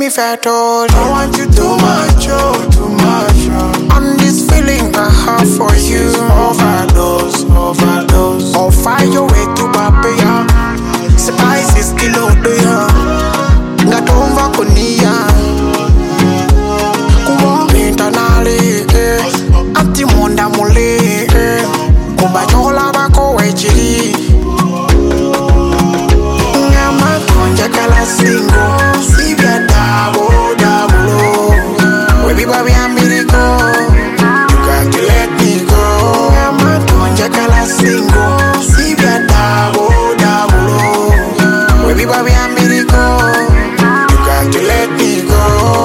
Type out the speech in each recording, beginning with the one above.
me fat all. I want you too much, oh, too much, oh. On this feeling I have for you. Overdose, overdose. I'll find your way to Papaya. Spices kilo doya. Ngatomva kunia. Kuwa internally, anti monda mule. Kubachola bako wechiri. Ngama konja kala singo. Sivya dabo, dabo. Webi babi ambiriko. You got to let me go. Ngama konja kala singo. Sivya dabo, dabo. Webi babi ambiriko. You got to let me go.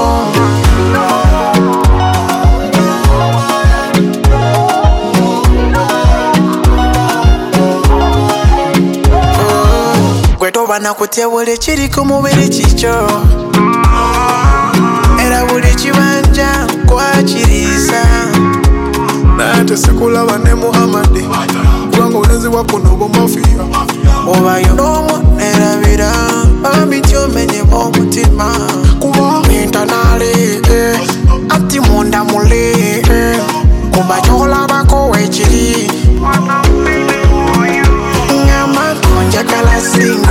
Bana kutia wole chiri kumubiri chicho. Era wole chibanja kwa chiriza. Na ate sekula wane Muhammadi. Kulango unezi wako nobo mafia. Oba yonomo nera vira. Ambitio menye mutima. Kuwa internally, anti monda mule. Kuba chola bako wechiri. Ngama konja kala sing.